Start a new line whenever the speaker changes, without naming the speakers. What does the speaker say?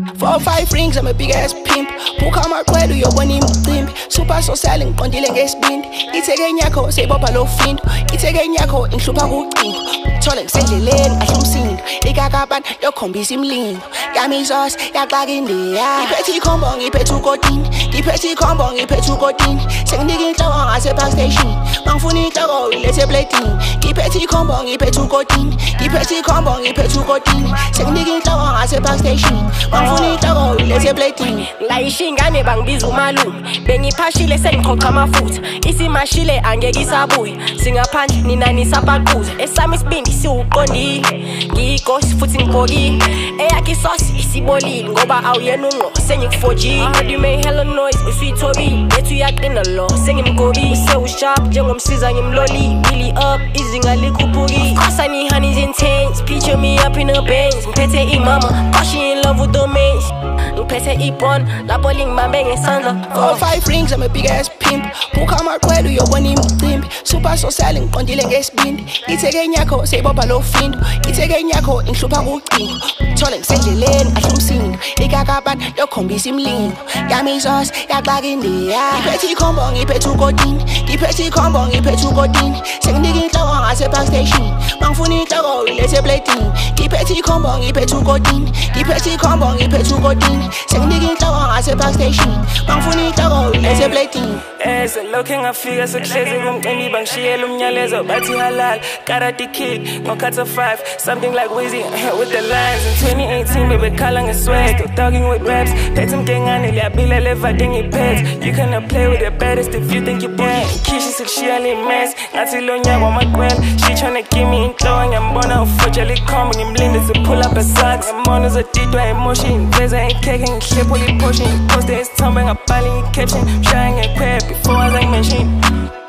4 or 5 rings, I'm a big ass pimp. Buka makwelo uyobona imicimbi. Super social ngiqondile ngesibindi. Itheke nyakho seyibopha lo findo. Itheke nyakho inhlupha kucingo. Thole ngisendleleni kahle umsindo. Ikakaban yokhombisa imlingo. Yami isos yaxaka indiya. Ngiphethe ikhombo ngiphethe ukotini. Ngiphethe ikhombo ngiphethe ukotini. Senginika inhloko ngase park station. Mangifuna inhloko ilethe platini. Ngiphethe ikhombo ngiphethe ukotini. Ngiphethe ikhombo ngiphethe ukotini. Senginika inhloko ngase park station. Mangifuna inhloko ilethe platini.
Layisha ingane bangibiza umalume. Bengiphashile sengiqoqa amafutha. Isimashile angeke isabuye. Singaphandle nina nisabaquza. Esami isibindi siwuqondile. Ngiyighosi futhi ngibhokile. Eyakhe isosi isibolile ngoba awuyena unqo sengikufojile. I heard you make hella noise usuyithobile. Lethu uyaqina lo sengimgobile. Usewusharp njengomsiza ngimloli. Really up izinga likhuphukile. Of course I need honey's intense. Picture me up in a Benz. Ngiphethe imama cause she in love with the mains. Ngiphethe ibon lapho lingibambe ngesandla.
4 or 5 rings, I'm a big ass pimp. Buka makwelo uyobona imicimbi. Super social ngiqondile ngesibindi. Itheke nyakho seyibopha lo findo. Itheke nyakho inhlupha kucingo. Thole ngisendleleni kahle umsindo. Ikakaban yokhombisa imlingo. Yami isos yaxaka indiya. Ngiphethe ikhombo ngiphethe ukotini. Ngiphethe ikhombo ngiphethe ukotini. Senginika inhloko ngase park station. Mangifuna inhloko ilethe platini. Ngiphethe ikhombo ngiphethe ukotini. Ngiphethe ikhombo ngiphethe ukotini. Senginika inhloko ngase park station. Mangifuna inhloko ilethe platini.
Lokhe ngafika sekuhlezi kumcimbi bangishiyela umnyalezo bathi halal karate kid ngokhatha 5 something like Wizzy with the lines. In 2018 bebekhala ngeswag dogging with raps phethe mkengane liyabila levade ngiphethe. You cannot play with the baddest if you think you bad. Kishi sekushiya le mess ngathi lo nyaka wamaqwela. She tryna give me inhloko ngiyambona ufoja likhombo ngimlinde to pull up a socks. Ngiyambona uzodidwa emotion veza ikheke ngihlepha liportion. Poste isithombe ngabhala caption mshaya ngekhweb before as I mentioned.